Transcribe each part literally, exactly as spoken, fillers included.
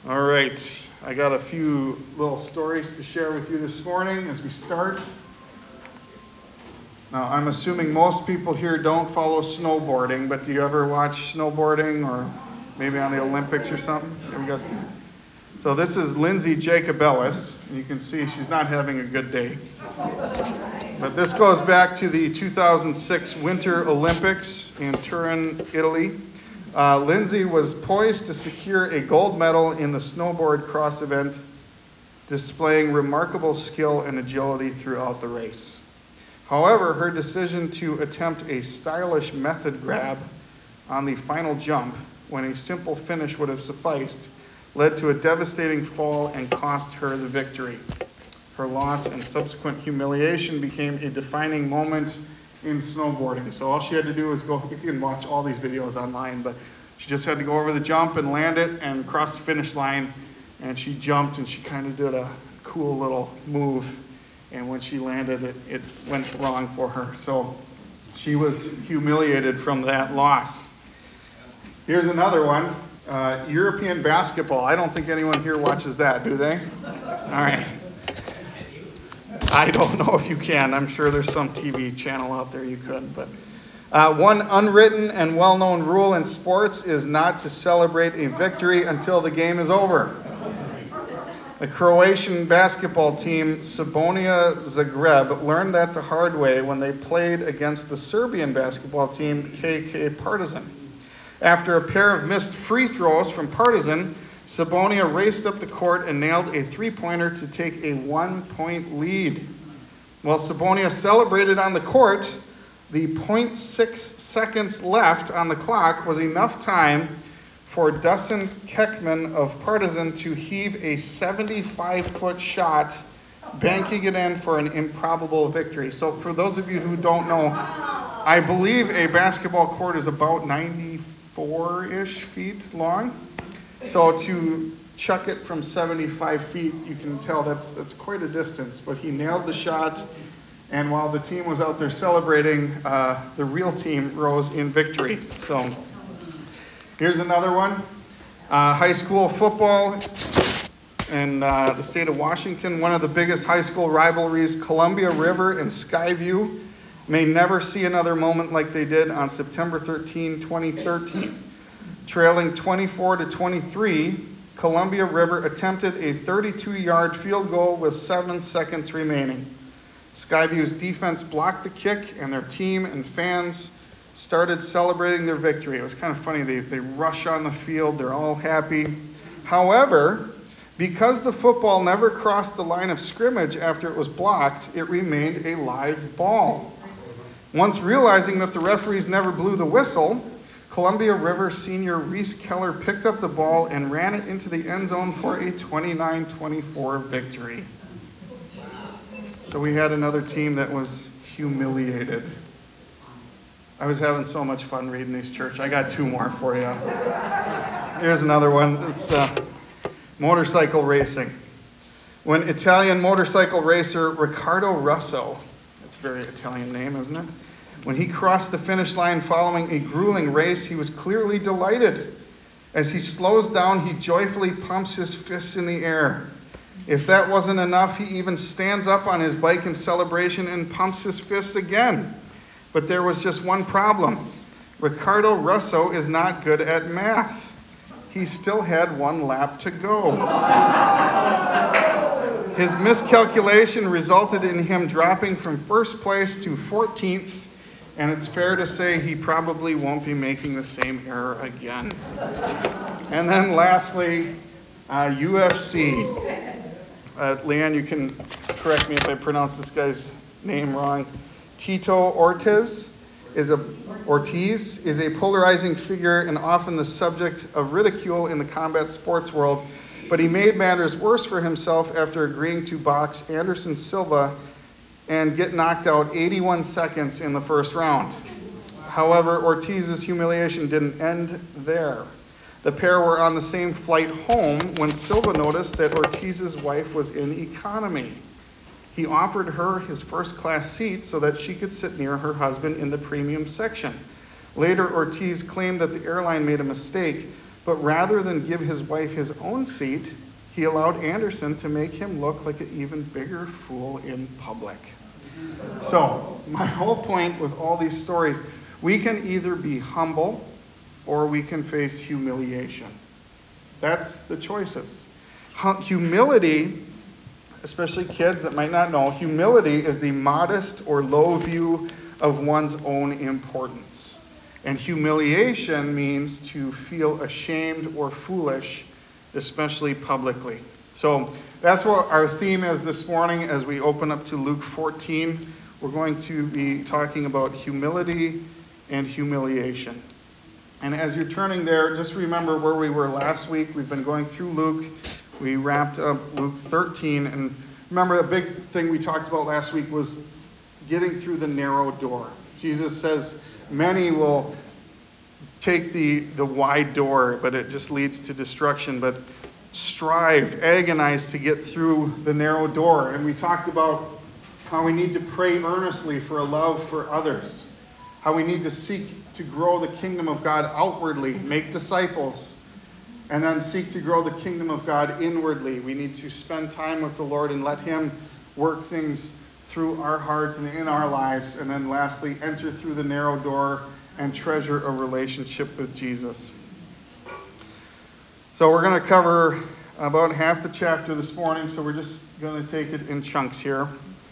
All right, I got a few little stories to share with you this morning as we start. Now, I'm assuming most people here don't follow snowboarding, but do you ever watch snowboarding or maybe on the Olympics or something? Here we go. So this is Lindsay Jacobellis, and you can see she's not having a good day. But this goes back to the two thousand six Winter Olympics in Turin, Italy. Uh, Lindsay was poised to secure a gold medal in the snowboard cross event, displaying remarkable skill and agility throughout the race. However, her decision to attempt a stylish method grab on the final jump, when a simple finish would have sufficed, led to a devastating fall and cost her the victory. Her loss and subsequent humiliation became a defining moment in snowboarding. So all she had to do was go, you can watch all these videos online, but she just had to go over the jump and land it and cross the finish line, and she jumped and she kind of did a cool little move, and when she landed it, it went wrong for her. So she was humiliated from that loss. Here's another one. Uh, European basketball. I don't think anyone here watches that, do they? All right. I don't know if you can. I'm sure there's some T V channel out there you could. But uh, one unwritten and well-known rule in sports is not to celebrate a victory until the game is over. The Croatian basketball team Sabonia Zagreb learned that the hard way when they played against the Serbian basketball team K K Partizan. After a pair of missed free throws from Partizan, Sabonia raced up the court and nailed a three-pointer to take a one-point lead. While Sabonia celebrated on the court, the zero point six seconds left on the clock was enough time for Dusan Kekman of Partizan to heave a seventy-five-foot shot, banking it in for an improbable victory. So for those of you who don't know, I believe a basketball court is about ninety-four-ish feet long. So to chuck it from seventy-five feet, you can tell that's that's quite a distance. But he nailed the shot, and while the team was out there celebrating, uh, the real team rose in victory. So here's another one. Uh, high school football in uh, the state of Washington. One of the biggest high school rivalries, Columbia River and Skyview, may never see another moment like they did on September thirteenth, twenty thirteen. Trailing twenty-four to twenty-three, Columbia River attempted a thirty-two-yard field goal with seven seconds remaining. Skyview's defense blocked the kick, and their team and fans started celebrating their victory. It was kind of funny. They, they rush on the field. They're all happy. However, because the football never crossed the line of scrimmage after it was blocked, it remained a live ball. Once realizing that the referees never blew the whistle, Columbia River senior Reese Keller picked up the ball and ran it into the end zone for a twenty-nine twenty-four victory. So we had another team that was humiliated. I was having so much fun reading these, church. I got two more for you. Here's another one. It's uh, motorcycle racing. When Italian motorcycle racer Riccardo Russo, that's a very Italian name, isn't it? When he crossed the finish line following a grueling race, he was clearly delighted. As he slows down, he joyfully pumps his fists in the air. If that wasn't enough, he even stands up on his bike in celebration and pumps his fists again. But there was just one problem. Riccardo Russo is not good at math. He still had one lap to go. His miscalculation resulted in him dropping from first place to fourteenth. And it's fair to say he probably won't be making the same error again. And then lastly, uh, U F C. Uh, Leanne, you can correct me if I pronounce this guy's name wrong. Tito Ortiz is a Ortiz is a polarizing figure and often the subject of ridicule in the combat sports world. But he made matters worse for himself after agreeing to box Anderson Silva and get knocked out eighty-one seconds in the first round. However, Ortiz's humiliation didn't end there. The pair were on the same flight home when Silva noticed that Ortiz's wife was in economy. He offered her his first-class seat so that she could sit near her husband in the premium section. Later, Ortiz claimed that the airline made a mistake, But rather than give his wife his own seat, he allowed Anderson to make him look like an even bigger fool in public. So, my whole point with all these stories, we can either be humble or we can face humiliation. That's the choices. Humility, especially kids that might not know, humility is the modest or low view of one's own importance. And humiliation means to feel ashamed or foolish, especially publicly. So that's what our theme is this morning as we open up to Luke fourteen. We're going to be talking about humility and humiliation. And as you're turning there, just remember where we were last week. We've been going through Luke. We wrapped up Luke thirteen. And remember, the big thing we talked about last week was getting through the narrow door. Jesus says many will take the, the wide door, but it just leads to destruction. But strive, agonize to get through the narrow door. And we talked about how we need to pray earnestly for a love for others. How we need to seek to grow the kingdom of God outwardly, make disciples, and then seek to grow the kingdom of God inwardly. We need to spend time with the Lord and let Him work things through our hearts and in our lives. And then lastly, enter through the narrow door and treasure a relationship with Jesus. So we're going to cover about half the chapter this morning, so we're just going to take it in chunks here.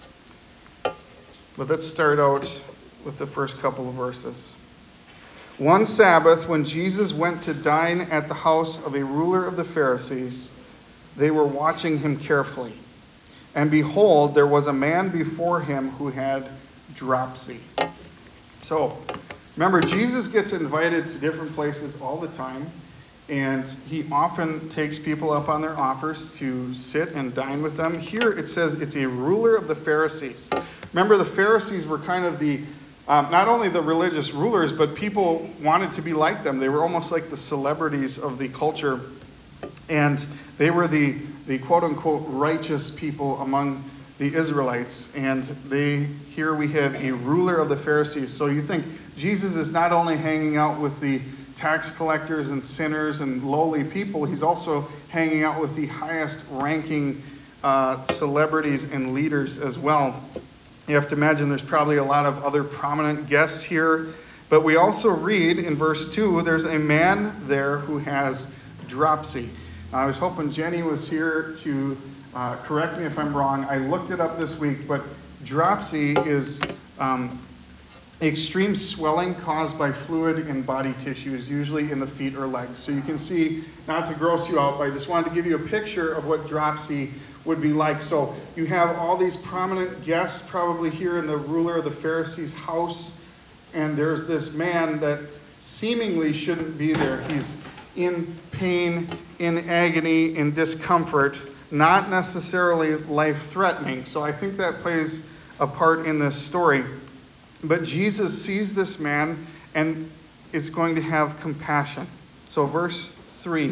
But let's start out with the first couple of verses. One Sabbath, when Jesus went to dine at the house of a ruler of the Pharisees, they were watching him carefully. And behold, there was a man before him who had dropsy. So, remember, Jesus gets invited to different places all the time, and he often takes people up on their offers to sit and dine with them. Here it says it's a ruler of the Pharisees. Remember, the Pharisees were kind of the Um, not only the religious rulers, but people wanted to be like them. They were almost like the celebrities of the culture. And they were the, the quote-unquote righteous people among the Israelites. And they here we have a ruler of the Pharisees. So you think Jesus is not only hanging out with the tax collectors and sinners and lowly people, he's also hanging out with the highest ranking uh, celebrities and leaders as well. You have to imagine there's probably a lot of other prominent guests here. But we also read in verse two, there's a man there who has dropsy. I was hoping Jenny was here to uh, correct me if I'm wrong. I looked it up this week, but dropsy is um, extreme swelling caused by fluid in body tissues, usually in the feet or legs. So you can see, not to gross you out, but I just wanted to give you a picture of what dropsy would be like. So you have all these prominent guests probably here in the ruler of the Pharisees' house, and there's this man that seemingly shouldn't be there. He's in pain, in agony, in discomfort, not necessarily life-threatening. So I think that plays a part in this story. But Jesus sees this man and is going to have compassion. So verse three.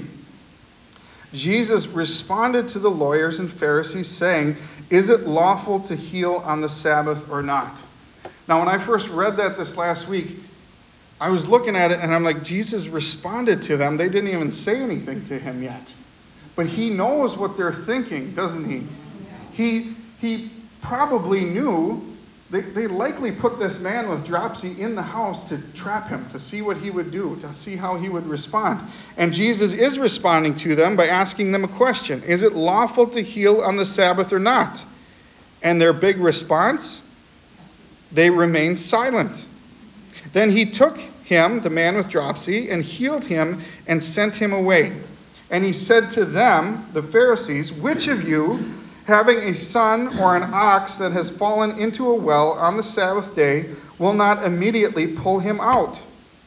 Jesus responded to the lawyers and Pharisees, saying, "Is it lawful to heal on the Sabbath or not?" Now, when I first read that this last week, I was looking at it and I'm like, Jesus responded to them. They didn't even say anything to him yet. But he knows what they're thinking, doesn't he? He, he probably knew. They, they likely put this man with dropsy in the house to trap him, to see what he would do, to see how he would respond. And Jesus is responding to them by asking them a question. Is it lawful to heal on the Sabbath or not? And their big response? They remained silent. Then he took him, the man with dropsy, and healed him and sent him away. And he said to them, the Pharisees, "Which of you, having a son or an ox that has fallen into a well on the Sabbath day, will not immediately pull him out?"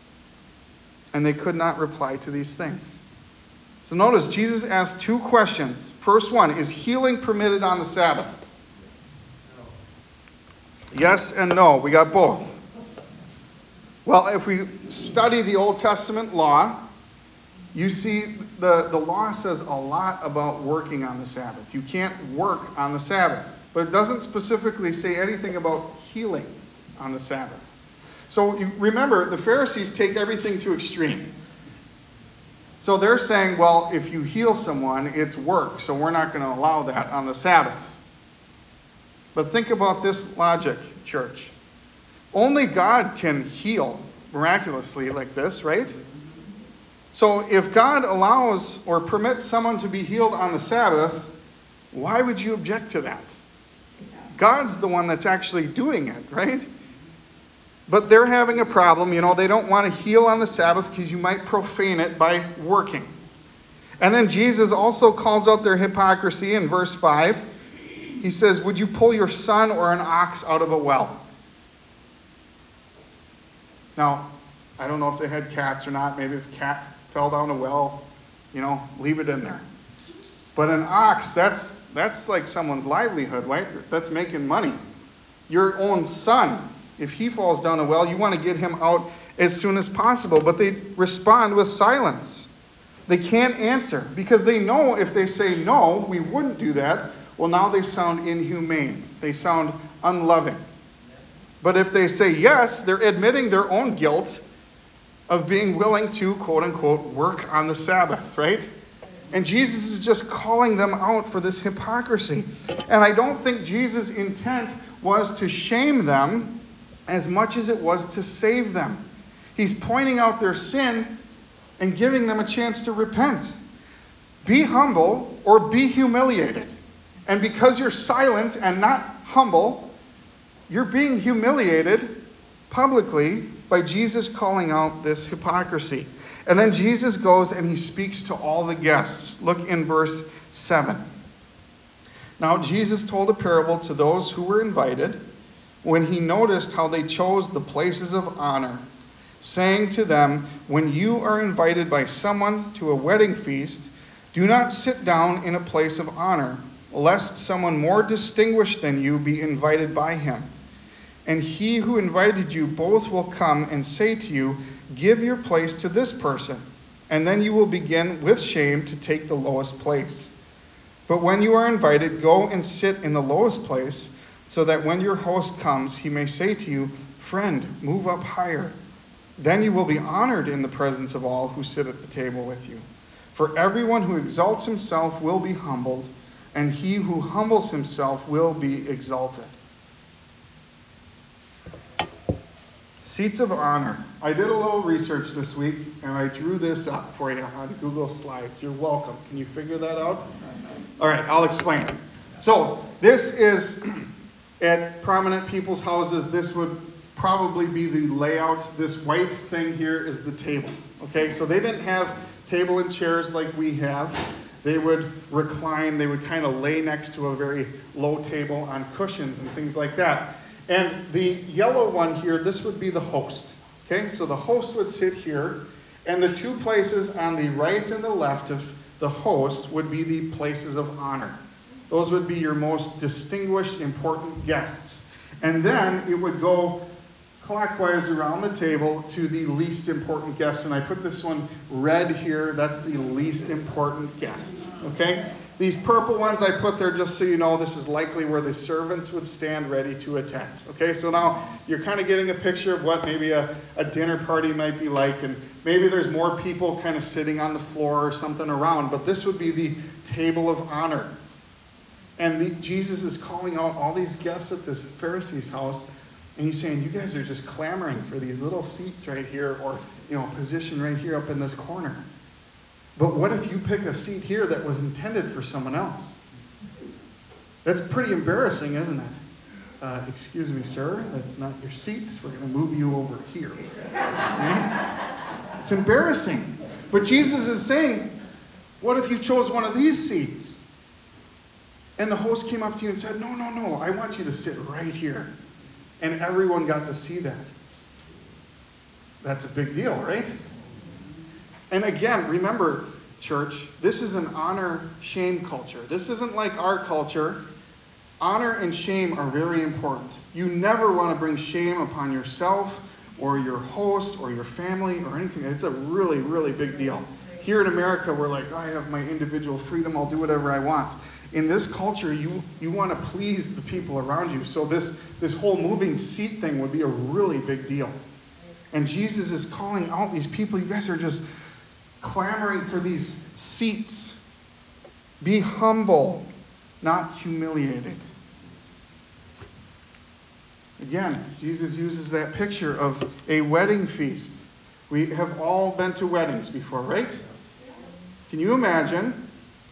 And they could not reply to these things. So notice, Jesus asked two questions. First one, is healing permitted on the Sabbath? No. Yes and no. We got both. Well, if we study the Old Testament law, you see, the, the law says a lot about working on the Sabbath. You can't work on the Sabbath. But it doesn't specifically say anything about healing on the Sabbath. So you remember, the Pharisees take everything to extreme. So they're saying, well, if you heal someone, it's work, so we're not going to allow that on the Sabbath. But think about this logic, church. Only God can heal miraculously like this, right? So if God allows or permits someone to be healed on the Sabbath, why would you object to that? God's the one that's actually doing it, right? But they're having a problem. You know, they don't want to heal on the Sabbath because you might profane it by working. And then Jesus also calls out their hypocrisy in verse five. He says, would you pull your son or an ox out of a well? Now, I don't know if they had cats or not. Maybe if a cat fell down a well, you know, leave it in there. But an ox, that's that's like someone's livelihood, right? That's making money. Your own son, if he falls down a well, you want to get him out as soon as possible. But they respond with silence. They can't answer because they know if they say no, we wouldn't do that. Well, now they sound inhumane. They sound unloving. But if they say yes, they're admitting their own guilt of being willing to, quote unquote, work on the Sabbath, right? And Jesus is just calling them out for this hypocrisy. And I don't think Jesus' intent was to shame them as much as it was to save them. He's pointing out their sin and giving them a chance to repent. Be humble or be humiliated. And because you're silent and not humble, you're being humiliated publicly by Jesus calling out this hypocrisy. And then Jesus goes and he speaks to all the guests. Look in verse seven. Now Jesus told a parable to those who were invited when he noticed how they chose the places of honor, saying to them, when you are invited by someone to a wedding feast, do not sit down in a place of honor, lest someone more distinguished than you be invited by him. And he who invited you both will come and say to you, give your place to this person, and then you will begin with shame to take the lowest place. But when you are invited, go and sit in the lowest place, so that when your host comes, he may say to you, friend, move up higher. Then you will be honored in the presence of all who sit at the table with you. For everyone who exalts himself will be humbled, and he who humbles himself will be exalted. Seats of honor. I did a little research this week, and I drew this up for you on Google Slides. You're welcome. Can you figure that out? All right, I'll explain it. So this is, at prominent people's houses, this would probably be the layout. This white thing here is the table. Okay, so they didn't have table and chairs like we have. They would recline. They would kind of lay next to a very low table on cushions and things like that. And the yellow one here, this would be the host. Okay, so the host would sit here, and the two places on the right and the left of the host would be the places of honor. Those would be your most distinguished, important guests. And then it would go clockwise around the table to the least important guests. And I put this one red here. That's the least important guests. Okay? These purple ones I put there just so you know this is likely where the servants would stand ready to attend. Okay, so now you're kind of getting a picture of what maybe a, a dinner party might be like, and maybe there's more people kind of sitting on the floor or something around, but this would be the table of honor. And the, Jesus is calling out all these guests at this Pharisee's house, and he's saying, you guys are just clamoring for these little seats right here, or, you know, position right here up in this corner. But what if you pick a seat here that was intended for someone else? That's pretty embarrassing, isn't it? Uh, excuse me, sir, that's not your seats. We're going to move you over here. Okay? It's embarrassing. But Jesus is saying, what if you chose one of these seats? And the host came up to you and said, no, no, no, I want you to sit right here. And everyone got to see that. That's a big deal, right? And again, remember, church, this is an honor-shame culture. This isn't like our culture. Honor and shame are very important. You never want to bring shame upon yourself or your host or your family or anything. It's a really, really big deal. Here in America, we're like, I have my individual freedom. I'll do whatever I want. In this culture, you, you want to please the people around you. So this, this whole moving seat thing would be a really big deal. And Jesus is calling out these people. You guys are just clamoring for these seats. Be humble, not humiliated. Again, Jesus uses that picture of a wedding feast. We have all been to weddings before, right? Can you imagine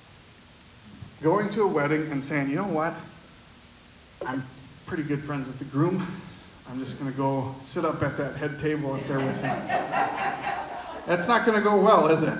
going to a wedding and saying, you know what? I'm pretty good friends with the groom. I'm just going to go sit up at that head table up there with him. That's not going to go well, is it?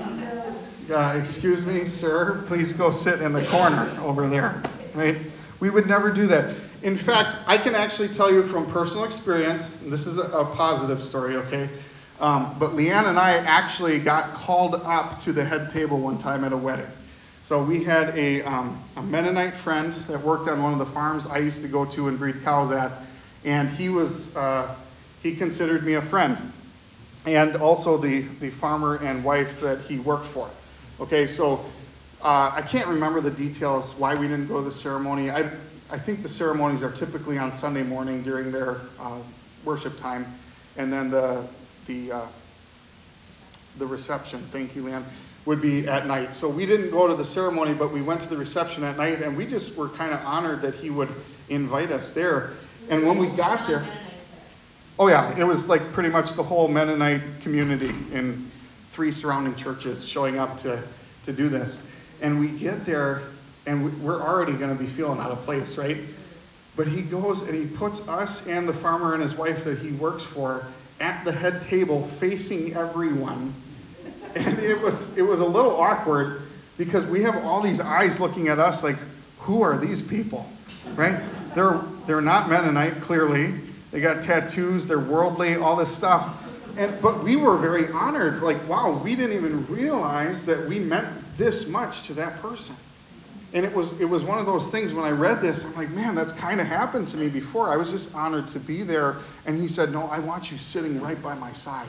Uh, excuse me, sir, please go sit in the corner over there, right? We would never do that. In fact, I can actually tell you from personal experience, and this is a, a positive story, okay? Um, but Leanne and I actually got called up to the head table one time at a wedding. So we had a, um, a Mennonite friend that worked on one of the farms I used to go to and breed cows at, and he was uh, he considered me a friend, and also the, the farmer and wife that he worked for. Okay, so uh, I can't remember the details why we didn't go to the ceremony. I I think the ceremonies are typically on Sunday morning during their uh, worship time, and then the the uh, the reception. Thank you, Leanne. Would be at night. So we didn't go to the ceremony, but we went to the reception at night, and we just were kind of honored that he would invite us there. And when we got there, oh yeah, it was like pretty much the whole Mennonite community in three surrounding churches showing up to, to do this. And we get there, and we're already going to be feeling out of place, right? But he goes and he puts us and the farmer and his wife that he works for at the head table facing everyone. And it was it was a little awkward because we have all these eyes looking at us like, who are these people, right? They're they're not Mennonite, clearly. They got tattoos, they're worldly, all this stuff. And but we were very honored, like, wow, we didn't even realize that we meant this much to that person. And it was it was one of those things when I read this, I'm like, man, that's kind of happened to me before. I was just honored to be there. And he said, no, I want you sitting right by my side.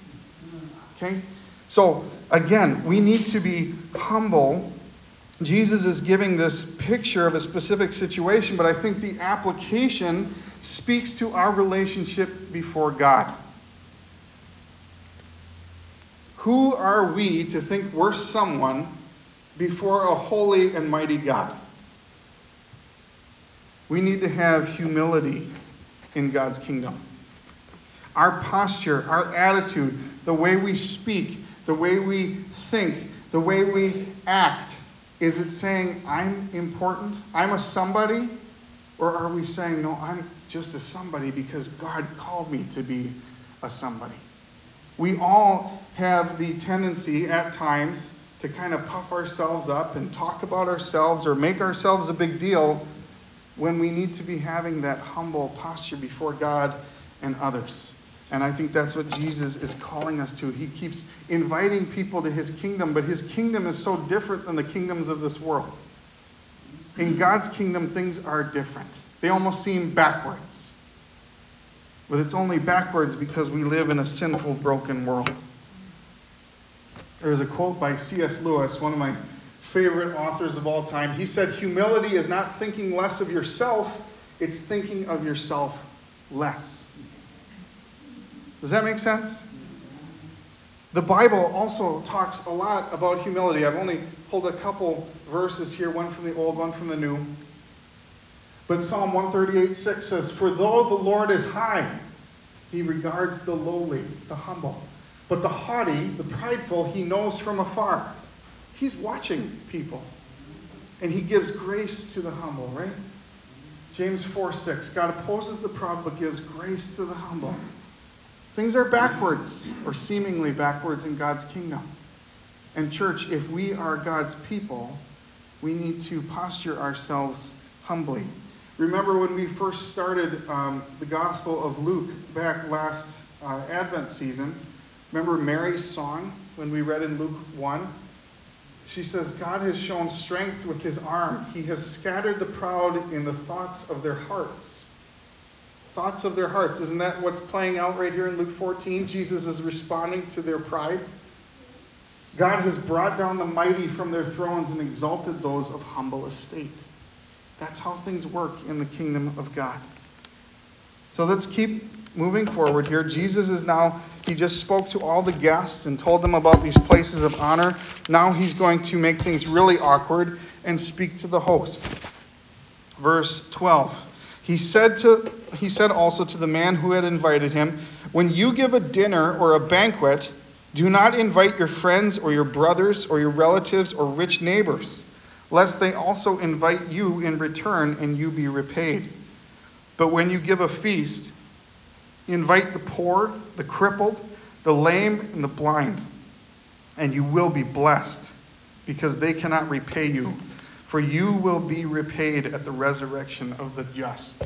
Okay? So, again, we need to be humble. Jesus is giving this picture of a specific situation, but I think the application speaks to our relationship before God. Who are we to think we're someone before a holy and mighty God? We need to have humility in God's kingdom. Our posture, our attitude, the way we speak, the way we think, the way we act, is it saying, I'm important, I'm a somebody? Or are we saying, no, I'm just a somebody because God called me to be a somebody? We all have the tendency at times to kind of puff ourselves up and talk about ourselves or make ourselves a big deal when we need to be having that humble posture before God and others. And I think that's what Jesus is calling us to. He keeps inviting people to his kingdom, but his kingdom is so different than the kingdoms of this world. In God's kingdom, things are different. They almost seem backwards. But it's only backwards because we live in a sinful, broken world. There's a quote by C S Lewis, one of my favorite authors of all time. He said, humility is not thinking less of yourself, it's thinking of yourself less. Does that make sense? The Bible also talks a lot about humility. I've only pulled a couple verses here, one from the Old, one from the New. But Psalm one thirty-eight six says, for though the Lord is high, he regards the lowly, the humble. But the haughty, the prideful, he knows from afar. He's watching people. And he gives grace to the humble, right? James four six, God opposes the proud but gives grace to the humble. Things are backwards, or seemingly backwards in God's kingdom. And church, if we are God's people, we need to posture ourselves humbly. Remember when we first started um, the Gospel of Luke back last uh, Advent season? Remember Mary's song when we read in Luke one? She says, God has shown strength with his arm. He has scattered the proud in the thoughts of their hearts. Thoughts of their hearts. Isn't that what's playing out right here in Luke fourteen? Jesus is responding to their pride. God has brought down the mighty from their thrones and exalted those of humble estate. That's how things work in the kingdom of God. So let's keep moving forward here. Jesus is now, he just spoke to all the guests and told them about these places of honor. Now he's going to make things really awkward and speak to the host. Verse twelve. He said to he said also to the man who had invited him, when you give a dinner or a banquet, do not invite your friends or your brothers or your relatives or rich neighbors, lest they also invite you in return and you be repaid. But when you give a feast, invite the poor, the crippled, the lame, and the blind, and you will be blessed, because they cannot repay you, for you will be repaid at the resurrection of the just.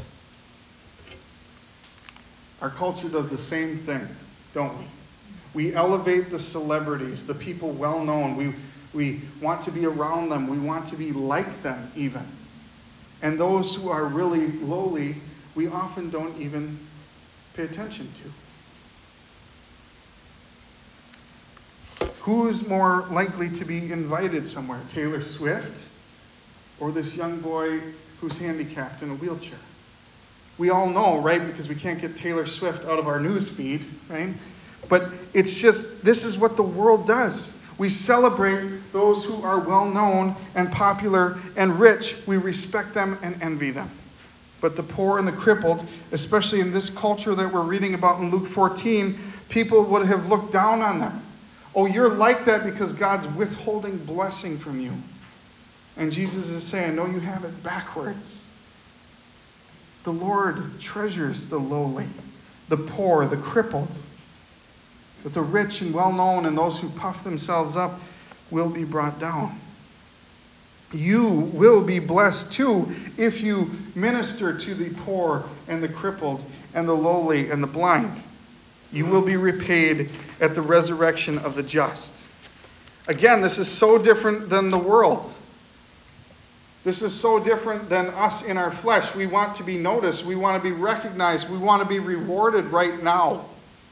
Our culture does the same thing, don't we? We elevate the celebrities, the people well known. We, we want to be around them. We want to be like them even. And those who are really lowly, we often don't even pay attention to. Who's more likely to be invited somewhere? Taylor Swift or this young boy who's handicapped in a wheelchair? We all know, right? Because we can't get Taylor Swift out of our news feed, right? But it's just, this is what the world does. We celebrate those who are well known and popular and rich. We respect them and envy them. But the poor and the crippled, especially in this culture that we're reading about in Luke fourteen, people would have looked down on them. Oh, you're like that because God's withholding blessing from you. And Jesus is saying, no, you have it backwards. The Lord treasures the lowly, the poor, the crippled. But the rich and well-known and those who puff themselves up will be brought down. You will be blessed too if you minister to the poor and the crippled and the lowly and the blind. You will be repaid at the resurrection of the just. Again, this is so different than the world. This is so different than us in our flesh. We want to be noticed. We want to be recognized. We want to be rewarded right now.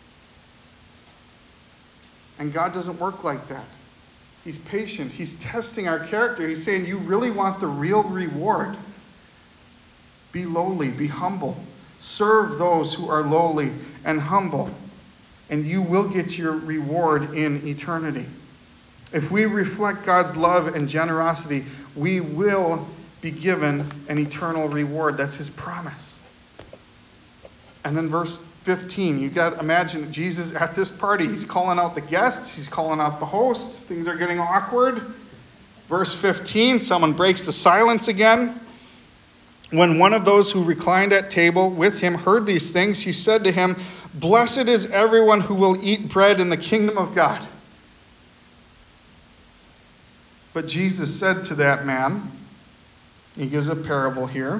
And God doesn't work like that. He's patient. He's testing our character. He's saying, you really want the real reward? Be lowly. Be humble. Serve those who are lowly and humble. And you will get your reward in eternity. If we reflect God's love and generosity, we will be given an eternal reward. That's his promise. And then verse fifteen, you've got to imagine Jesus at this party. He's calling out the guests. He's calling out the host. Things are getting awkward. Verse fifteen, someone breaks the silence again. When one of those who reclined at table with him heard these things, he said to him, blessed is everyone who will eat bread in the kingdom of God. But Jesus said to that man, he gives a parable here.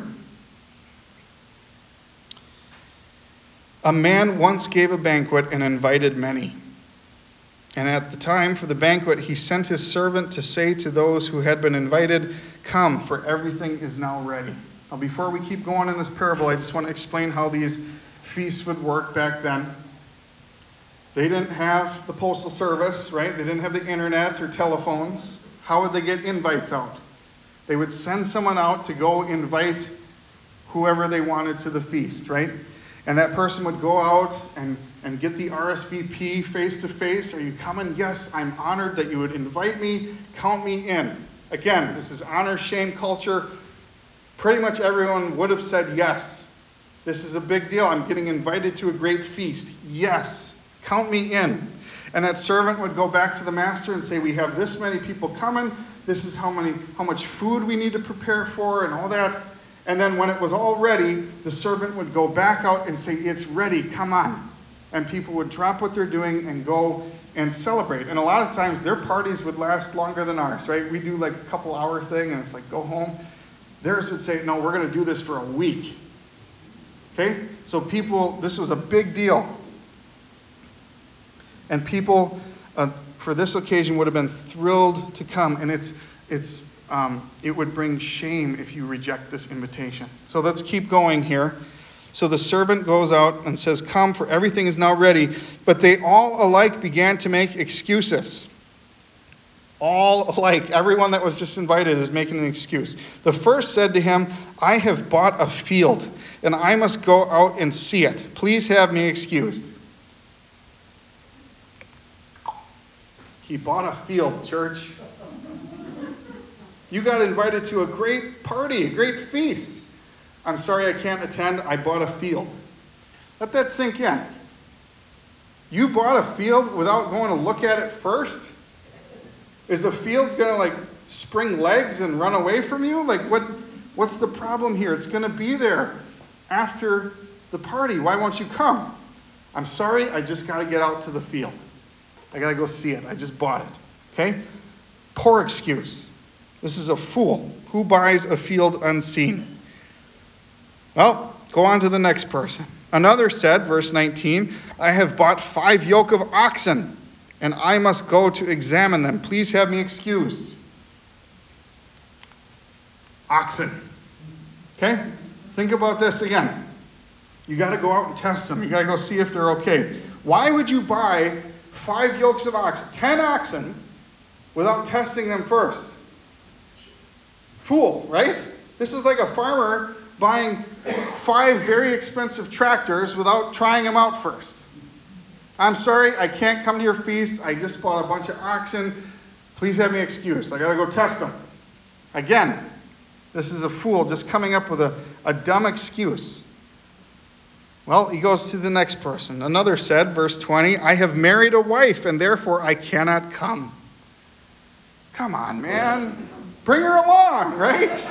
A man once gave a banquet and invited many. And at the time for the banquet, he sent his servant to say to those who had been invited, come, for everything is now ready. Now, before we keep going in this parable, I just want to explain how these feasts would work back then. They didn't have the postal service, right? They didn't have the internet or telephones. How would they get invites out? They would send someone out to go invite whoever they wanted to the feast, right? And that person would go out and, and get the R S V P face-to-face. Are you coming? Yes, I'm honored that you would invite me. Count me in. Again, this is honor-shame culture. Pretty much everyone would have said yes. This is a big deal. I'm getting invited to a great feast. Yes, count me in. And that servant would go back to the master and say, we have this many people coming. This is how many, how much food we need to prepare for and all that. And then when it was all ready, the servant would go back out and say, it's ready, come on. And people would drop what they're doing and go and celebrate. And a lot of times their parties would last longer than ours, right? We do like a couple hour thing and it's like, go home. Theirs would say, no, we're going to do this for a week. Okay? So people, this was a big deal. And people, uh, for this occasion, would have been thrilled to come. And it's it's um, it would bring shame if you reject this invitation. So let's keep going here. So the servant goes out and says, come, for everything is now ready. But they all alike began to make excuses. All alike. Everyone that was just invited is making an excuse. The first said to him, I have bought a field, and I must go out and see it. Please have me excused. He bought a field, church. You got invited to a great party, a great feast. I'm sorry I can't attend. I bought a field. Let that sink in. You bought a field without going to look at it first? Is the field going to like spring legs and run away from you? Like what? What's the problem here? It's going to be there after the party. Why won't you come? I'm sorry. I just got to get out to the field. I got to go see it. I just bought it. Okay? Poor excuse. This is a fool. Who buys a field unseen? Well, go on to the next person. Another said, verse nineteen, I have bought five yoke of oxen, and I must go to examine them. Please have me excused. Oxen. Okay? Think about this again. You got to go out and test them. You got to go see if they're okay. Why would you buy five yokes of oxen, ten oxen, without testing them first? Fool, right? This is like a farmer buying five very expensive tractors without trying them out first. I'm sorry, I can't come to your feast. I just bought a bunch of oxen. Please have me excused. I got to go test them. Again, this is a fool just coming up with a, a dumb excuse. Well, he goes to the next person. Another said, verse twenty, I have married a wife, and therefore I cannot come. Come on, man. Bring her along, right?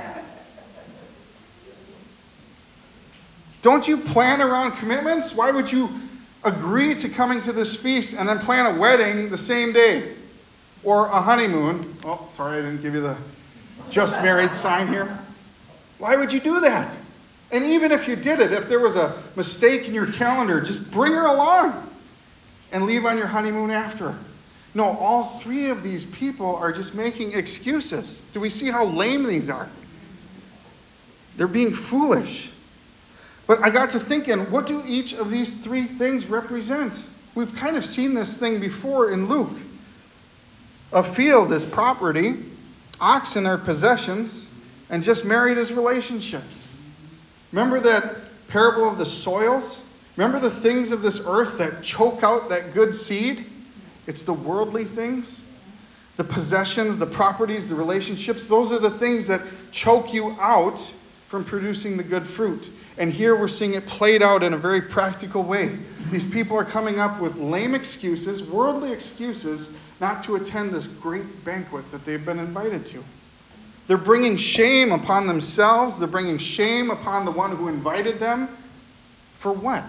Don't you plan around commitments? Why would you agree to coming to this feast and then plan a wedding the same day? Or a honeymoon? Oh, sorry, I didn't give you the just married sign here. Why would you do that? And even if you did it, if there was a mistake in your calendar, just bring her along and leave on your honeymoon after. No, all three of these people are just making excuses. Do we see how lame these are? They're being foolish. But I got to thinking, what do each of these three things represent? We've kind of seen this thing before in Luke. A field is property, oxen are possessions, and just married is relationships. Remember that parable of the soils? Remember the things of this earth that choke out that good seed? It's the worldly things, the possessions, the properties, the relationships. Those are the things that choke you out from producing the good fruit. And here we're seeing it played out in a very practical way. These people are coming up with lame excuses, worldly excuses, not to attend this great banquet that they've been invited to. They're bringing shame upon themselves. They're bringing shame upon the one who invited them. For what?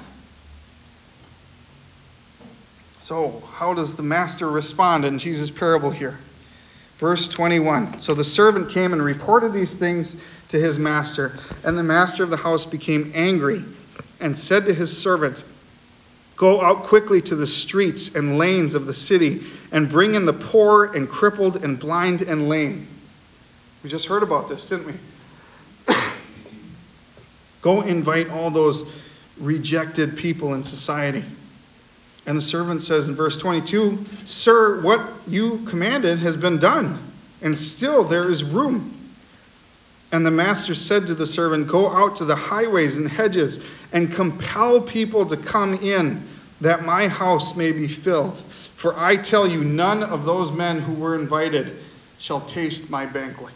So, how does the master respond in Jesus' parable here? Verse twenty-one. So the servant came and reported these things to his master, and the master of the house became angry and said to his servant, Go out quickly to the streets and lanes of the city and bring in the poor and crippled and blind and lame. We just heard about this, didn't we? Go invite all those rejected people in society. And the servant says in verse twenty-two, Sir, what you commanded has been done, and still there is room. And the master said to the servant, Go out to the highways and hedges and compel people to come in, that my house may be filled. For I tell you, none of those men who were invited shall taste my banquet.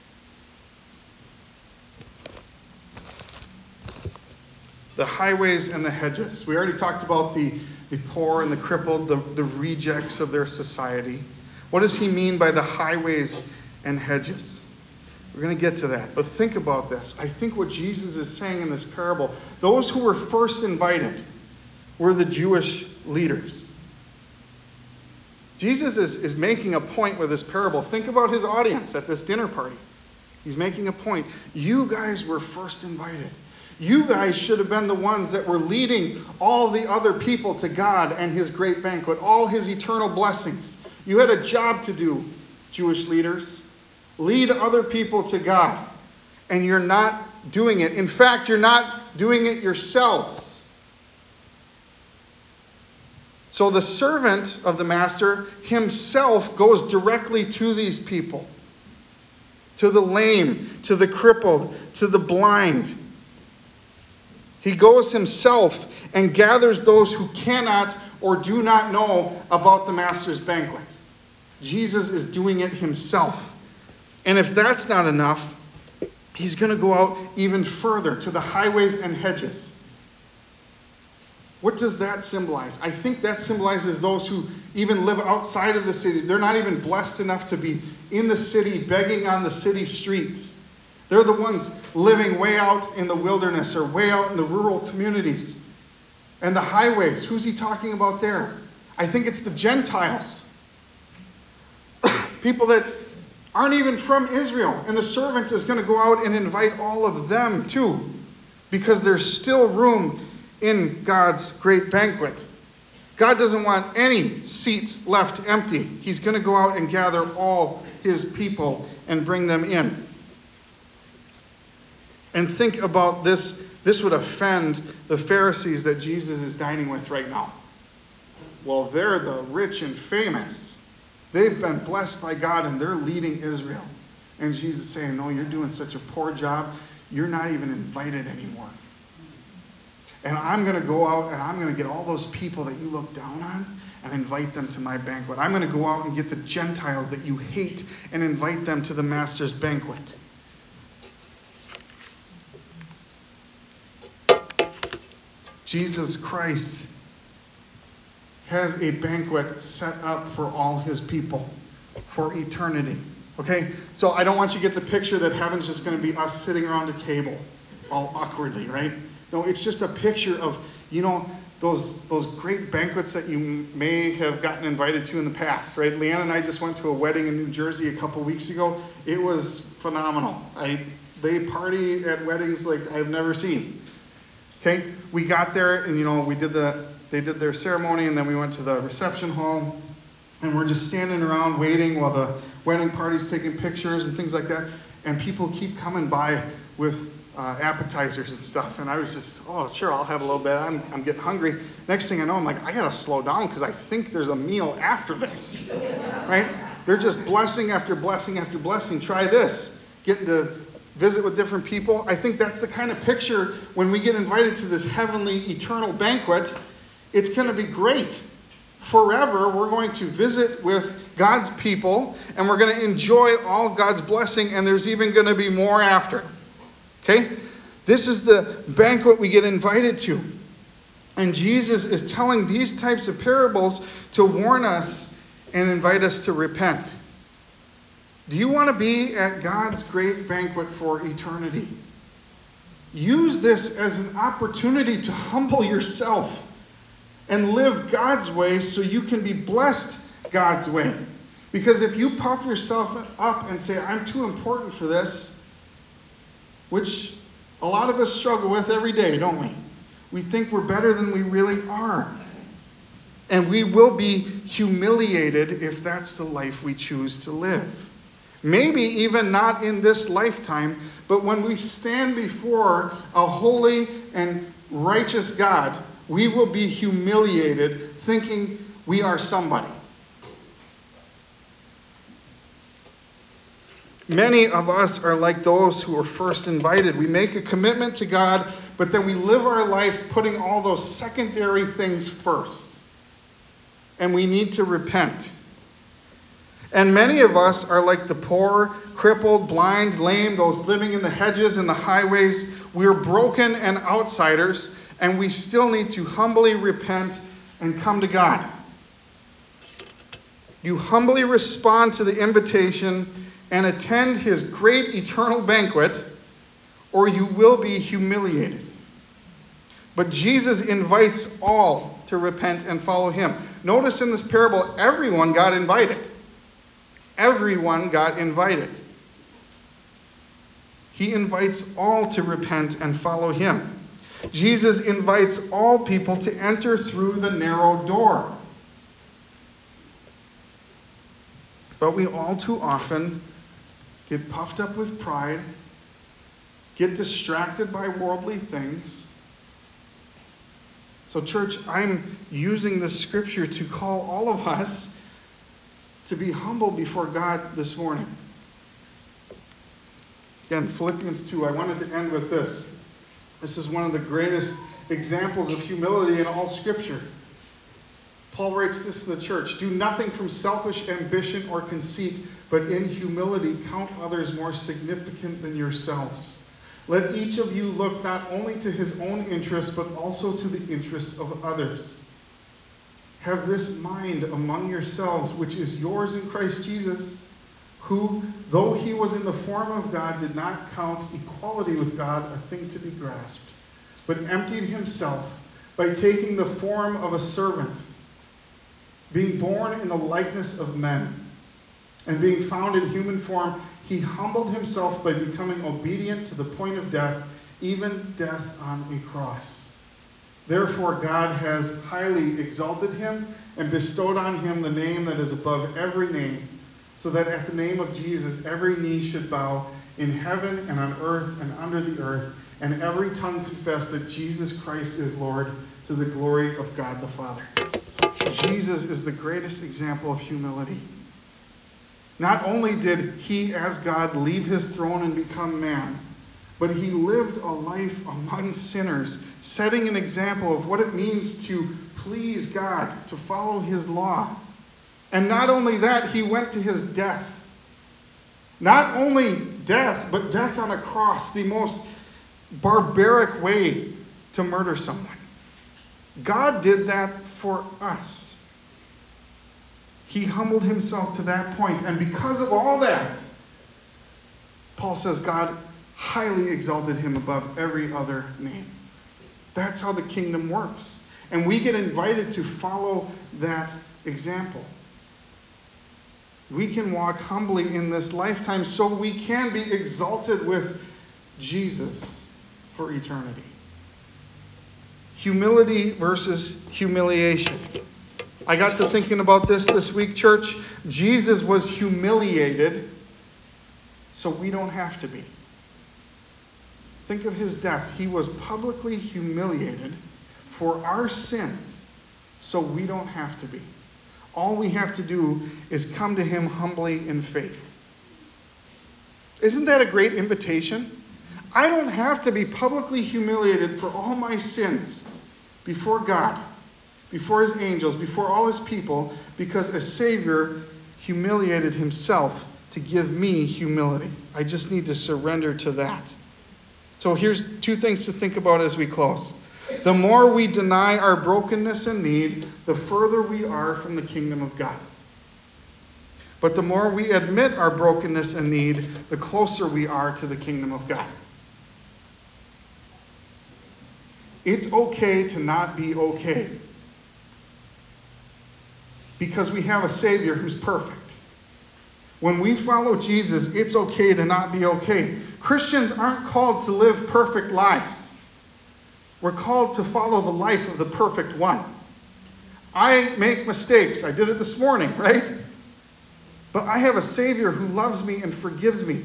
The highways and the hedges. We already talked about the, the poor and the crippled, the, the rejects of their society. What does he mean by the highways and hedges? We're going to get to that. But think about this. I think what Jesus is saying in this parable, those who were first invited were the Jewish leaders. Jesus is, is making a point with this parable. Think about his audience at this dinner party. He's making a point. You guys were first invited. You guys should have been the ones that were leading all the other people to God and his great banquet, all his eternal blessings. You had a job to do, Jewish leaders. Lead other people to God. And you're not doing it. In fact, you're not doing it yourselves. So the servant of the master himself goes directly to these people. To the lame, to the crippled, to the blind. He goes himself and gathers those who cannot or do not know about the Master's banquet. Jesus is doing it himself. And if that's not enough, he's going to go out even further to the highways and hedges. What does that symbolize? I think that symbolizes those who even live outside of the city. They're not even blessed enough to be in the city, begging on the city streets. They're the ones living way out in the wilderness or way out in the rural communities. And the highways, who's he talking about there? I think it's the Gentiles. People that aren't even from Israel. And the servant is going to go out and invite all of them too, because there's still room in God's great banquet. God doesn't want any seats left empty. He's going to go out and gather all his people and bring them in. And think about this. This would offend the Pharisees that Jesus is dining with right now. Well, they're the rich and famous. They've been blessed by God and they're leading Israel. And Jesus is saying, no, you're doing such a poor job. You're not even invited anymore. And I'm going to go out and I'm going to get all those people that you look down on and invite them to my banquet. I'm going to go out and get the Gentiles that you hate and invite them to the Master's banquet. Jesus Christ has a banquet set up for all his people for eternity. Okay? So I don't want you to get the picture that heaven's just going to be us sitting around a table all awkwardly, right? No, it's just a picture of, you know, those those great banquets that you may have gotten invited to in the past, right? Leanne and I just went to a wedding in New Jersey a couple weeks ago. It was phenomenal. I they party at weddings like I've never seen. Okay? We got there and, you know, we did the they did their ceremony and then we went to the reception hall and we're just standing around waiting while the wedding party's taking pictures and things like that. And people keep coming by with Uh, appetizers and stuff, and I was just, oh, sure, I'll have a little bit. I'm, I'm getting hungry. Next thing I know, I'm like, I gotta slow down because I think there's a meal after this, right? They're just blessing after blessing after blessing. Try this, getting to visit with different people. I think that's the kind of picture when we get invited to this heavenly, eternal banquet. It's going to be great. Forever, we're going to visit with God's people, and we're going to enjoy all God's blessing, and there's even going to be more after. Okay? This is the banquet we get invited to. And Jesus is telling these types of parables to warn us and invite us to repent. Do you want to be at God's great banquet for eternity? Use this as an opportunity to humble yourself and live God's way so you can be blessed God's way. Because if you puff yourself up and say, I'm too important for this, which a lot of us struggle with every day, don't we? We think we're better than we really are. And we will be humiliated if that's the life we choose to live. Maybe even not in this lifetime, but when we stand before a holy and righteous God, we will be humiliated thinking we are somebody. Many of us are like those who were first invited. We make a commitment to God, but then we live our life putting all those secondary things first. And we need to repent. And many of us are like the poor, crippled, blind, lame, those living in the hedges and the highways. We're broken and outsiders, and we still need to humbly repent and come to God. You humbly respond to the invitation and attend his great eternal banquet, or you will be humiliated. But Jesus invites all to repent and follow him. Notice in this parable, everyone got invited. Everyone got invited. He invites all to repent and follow him. Jesus invites all people to enter through the narrow door. But we all too often get puffed up with pride, get distracted by worldly things. So, church, I'm using this scripture to call all of us to be humble before God this morning. Again, Philippians two, I wanted to end with this. This is one of the greatest examples of humility in all Scripture. Paul writes this to the church: do nothing from selfish ambition or conceit, but in humility count others more significant than yourselves. Let each of you look not only to his own interests, but also to the interests of others. Have this mind among yourselves, which is yours in Christ Jesus, who, though he was in the form of God, did not count equality with God a thing to be grasped, but emptied himself by taking the form of a servant, being born in the likeness of men, and being found in human form, he humbled himself by becoming obedient to the point of death, even death on a cross. Therefore God has highly exalted him and bestowed on him the name that is above every name, so that at the name of Jesus every knee should bow in heaven and on earth and under the earth, and every tongue confess that Jesus Christ is Lord, to the glory of God the Father. Jesus is the greatest example of humility. Not only did he, as God, leave his throne and become man, but he lived a life among sinners, setting an example of what it means to please God, to follow his law. And not only that, he went to his death. Not only death, but death on a cross, the most barbaric way to murder someone. God did that for us. He humbled himself to that point. And because of all that, Paul says God highly exalted him above every other name. That's how the kingdom works. And we get invited to follow that example. We can walk humbly in this lifetime so we can be exalted with Jesus for eternity. Humility versus humiliation. I got to thinking about this this week, church. Jesus was humiliated so we don't have to be. Think of his death. He was publicly humiliated for our sin so we don't have to be. All we have to do is come to him humbly in faith. Isn't that a great invitation? I don't have to be publicly humiliated for all my sins before God, before his angels, before all his people, because a Savior humiliated himself to give me humility. I just need to surrender to that. So here's two things to think about as we close. The more we deny our brokenness and need, the further we are from the kingdom of God. But the more we admit our brokenness and need, the closer we are to the kingdom of God. It's okay to not be okay, because we have a Savior who's perfect. When we follow Jesus, it's okay to not be okay. Christians aren't called to live perfect lives. We're called to follow the life of the perfect one. I make mistakes. I did it this morning, right? But I have a Savior who loves me and forgives me.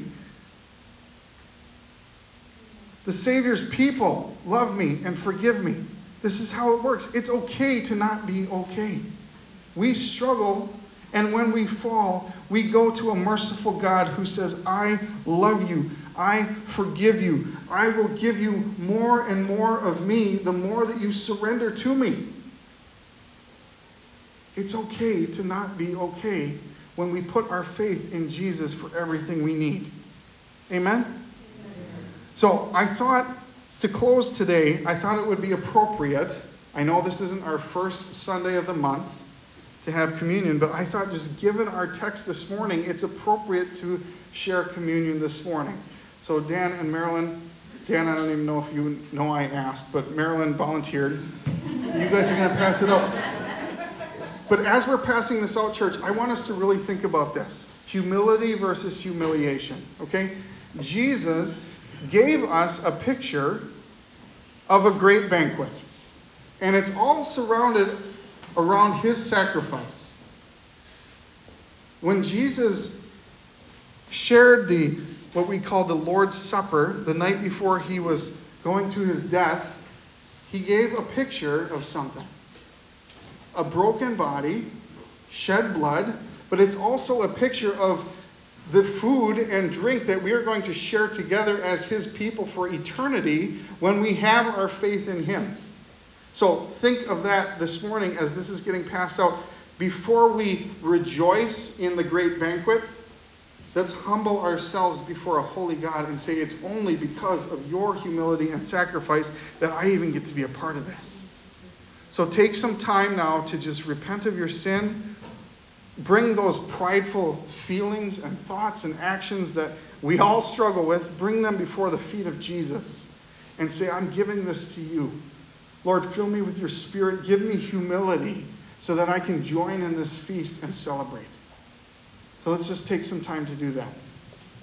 The Savior's people love me and forgive me. This is how it works. It's okay to not be okay. We struggle, and when we fall, we go to a merciful God who says, I love you. I forgive you. I will give you more and more of me the more that you surrender to me. It's okay to not be okay when we put our faith in Jesus for everything we need. Amen? Amen. So I thought, to close today, I thought it would be appropriate. I know this isn't our first Sunday of the month to have communion, but I thought, just given our text this morning, it's appropriate to share communion this morning. So Dan and Marilyn, Dan, I don't even know if you know I asked, but Marilyn volunteered. You guys are going to pass it out. But as we're passing this out, church, I want us to really think about this. Humility versus humiliation, okay? Jesus gave us a picture of a great banquet. And it's all surrounded around his sacrifice. When Jesus shared the what we call the Lord's Supper the night before he was going to his death, he gave a picture of something. A broken body, shed blood, but it's also a picture of the food and drink that we are going to share together as his people for eternity when we have our faith in him. So think of that this morning as this is getting passed out. Before we rejoice in the great banquet, let's humble ourselves before a holy God and say, it's only because of your humility and sacrifice that I even get to be a part of this. So take some time now to just repent of your sin. Bring those prideful feelings and thoughts and actions that we all struggle with, bring them before the feet of Jesus and say, I'm giving this to you. Lord, fill me with your Spirit. Give me humility so that I can join in this feast and celebrate. So let's just take some time to do that.